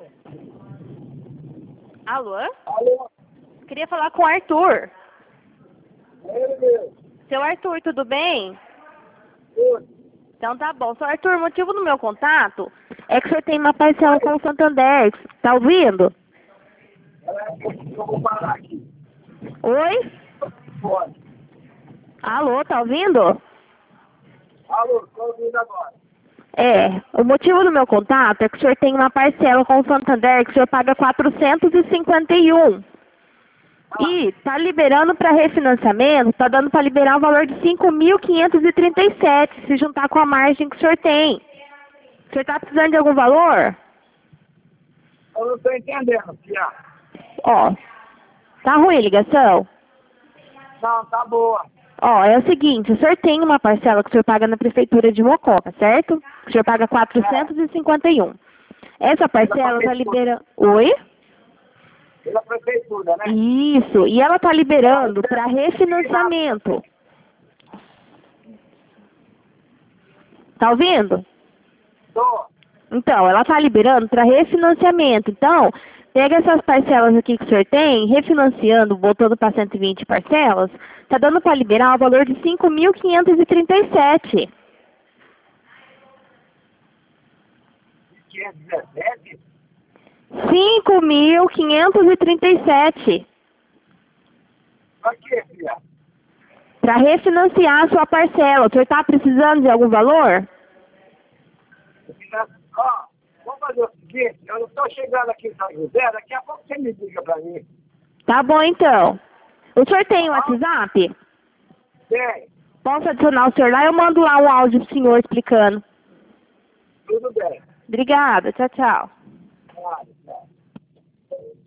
Alô? Alô? Queria falar com o Arthur. É ele mesmo. Seu Arthur, tudo bem? Tudo. Então tá bom. Seu Arthur, o motivo do meu contato é que o senhor tem uma parcela com o Santander. Tá ouvindo? Eu vou parar aqui. Oi? Pode. Alô, tá ouvindo? Alô, estou ouvindo agora. O motivo do meu contato é que o senhor tem uma parcela com o Santander que o senhor paga 451. E tá liberando para refinanciamento, tá dando para liberar o valor de 5.537, se juntar com a margem que o senhor tem. O senhor tá precisando de algum valor? Eu não estou entendendo, Pia. Ó, tá ruim a ligação? Não, tá boa. Ó, é o seguinte, o senhor tem uma parcela que o senhor paga na prefeitura de Mococa, certo? O senhor paga 451. Essa parcela tá liberando... Oi? Pela prefeitura, né? Isso, e ela tá liberando para refinanciamento. Tá ouvindo? Tô. Então, ela tá liberando para refinanciamento. Então, pega essas parcelas aqui que o senhor tem, refinanciando, voltando para 120 parcelas, tá dando para liberar o valor de 5.537. 517? 5.537. Pra quê, Pia? Para refinanciar a sua parcela. O senhor tá precisando de algum valor? Ó, vamos fazer o seguinte, eu não estou chegando aqui em São José, daqui a pouco você me liga pra mim. Tá bom, então. O senhor tem o WhatsApp? Tem, Posso adicionar o senhor lá? Eu mando lá um áudio pro senhor explicando. tudo bem. Obrigada. Tchau, tchau. Claro, claro.